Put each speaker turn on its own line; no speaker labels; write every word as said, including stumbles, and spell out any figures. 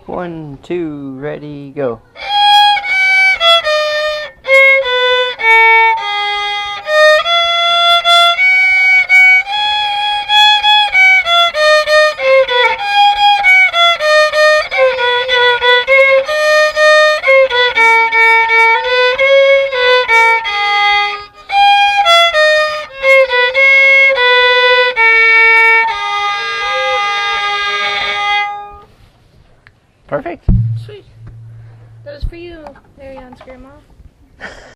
One, two, ready, go. Perfect.
Sweet. That was for you, Marianne's grandma.